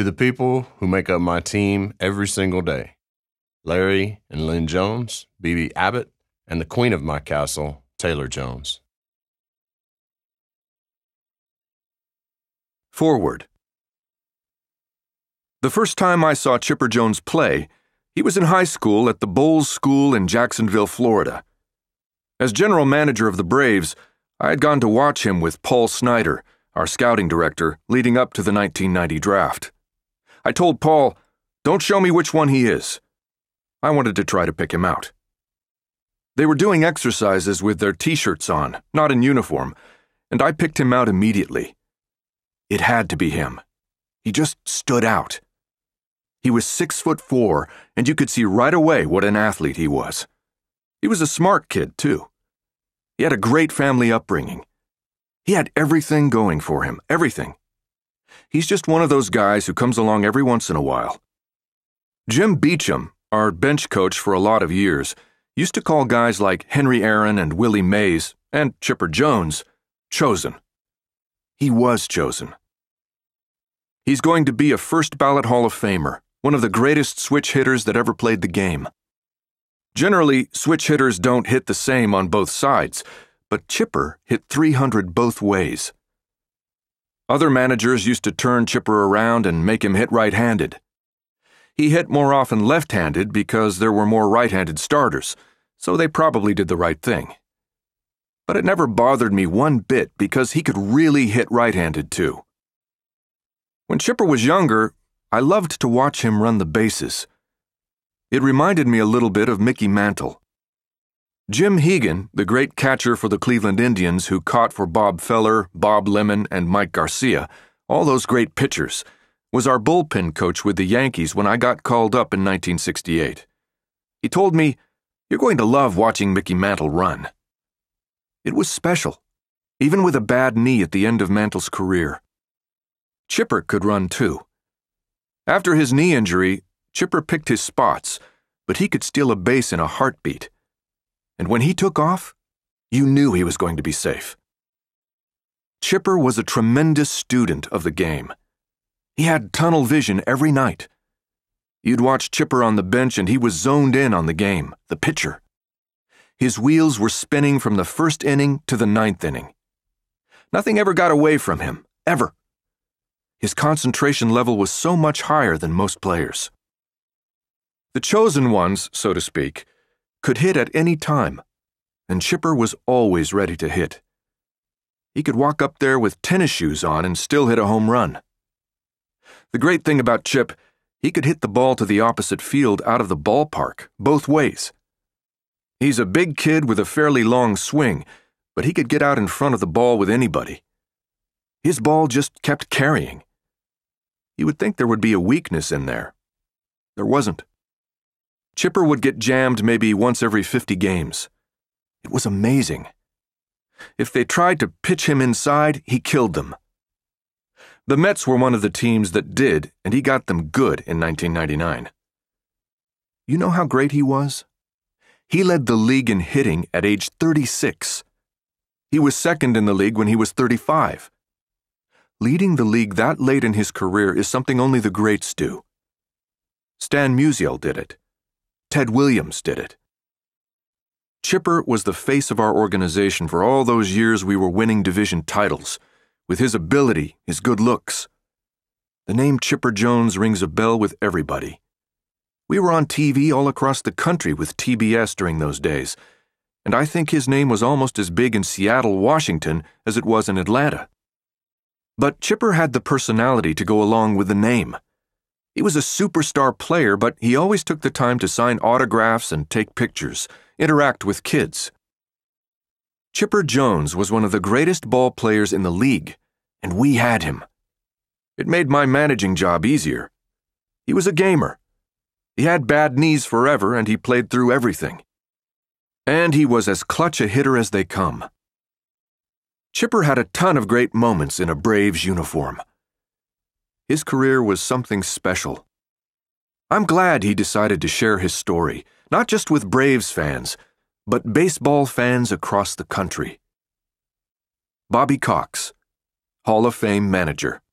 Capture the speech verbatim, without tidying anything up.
To the people who make up my team every single day, Larry and Lynn Jones, B B Abbott, and the queen of my castle, Taylor Jones. Forward. The first time I saw Chipper Jones play, he was in high school at the Bowles School in Jacksonville, Florida. As general manager of the Braves, I had gone to watch him with Paul Snyder, our scouting director, leading up to the nineteen ninety draft. I told Paul, "Don't show me which one he is." I wanted to try to pick him out. They were doing exercises with their t-shirts on, not in uniform, and I picked him out immediately. It had to be him. He just stood out. He was six foot four, and you could see right away what an athlete he was. He was a smart kid, too. He had a great family upbringing. He had everything going for him, everything. He's just one of those guys who comes along every once in a while. Jim Beecham, our bench coach for a lot of years, used to call guys like Henry Aaron and Willie Mays and Chipper Jones chosen. He was chosen. He's going to be a first-ballot Hall of Famer, one of the greatest switch hitters that ever played the game. Generally, switch hitters don't hit the same on both sides, but Chipper hit three hundred both ways. Other managers used to turn Chipper around and make him hit right-handed. He hit more often left-handed because there were more right-handed starters, so they probably did the right thing. But it never bothered me one bit because he could really hit right-handed too. When Chipper was younger, I loved to watch him run the bases. It reminded me a little bit of Mickey Mantle. Jim Hegan, the great catcher for the Cleveland Indians who caught for Bob Feller, Bob Lemon, and Mike Garcia, all those great pitchers, was our bullpen coach with the Yankees when I got called up in nineteen sixty-eight. He told me, "You're going to love watching Mickey Mantle run." It was special, even with a bad knee at the end of Mantle's career. Chipper could run too. After his knee injury, Chipper picked his spots, but he could steal a base in a heartbeat. And when he took off, you knew he was going to be safe. Chipper was a tremendous student of the game. He had tunnel vision every night. You'd watch Chipper on the bench and he was zoned in on the game, the pitcher. His wheels were spinning from the first inning to the ninth inning. Nothing ever got away from him, ever. His concentration level was so much higher than most players. The chosen ones, so to speak, could hit at any time, and Chipper was always ready to hit. He could walk up there with tennis shoes on and still hit a home run. The great thing about Chip, he could hit the ball to the opposite field out of the ballpark, both ways. He's a big kid with a fairly long swing, but he could get out in front of the ball with anybody. His ball just kept carrying. You would think there would be a weakness in there. There wasn't. Chipper would get jammed maybe once every fifty games. It was amazing. If they tried to pitch him inside, he killed them. The Mets were one of the teams that did, and he got them good in nineteen ninety-nine. You know how great he was? He led the league in hitting at age thirty-six. He was second in the league when he was thirty-five. Leading the league that late in his career is something only the greats do. Stan Musial did it. Ted Williams did it. Chipper was the face of our organization for all those years we were winning division titles, with his ability, his good looks. The name Chipper Jones rings a bell with everybody. We were on T V all across the country with T B S during those days, and I think his name was almost as big in Seattle, Washington, as it was in Atlanta. But Chipper had the personality to go along with the name. He was a superstar player, but he always took the time to sign autographs and take pictures, interact with kids. Chipper Jones was one of the greatest ball players in the league, and we had him. It made my managing job easier. He was a gamer. He had bad knees forever, and he played through everything. And he was as clutch a hitter as they come. Chipper had a ton of great moments in a Braves uniform. His career was something special. I'm glad he decided to share his story, not just with Braves fans, but baseball fans across the country. Bobby Cox, Hall of Fame manager.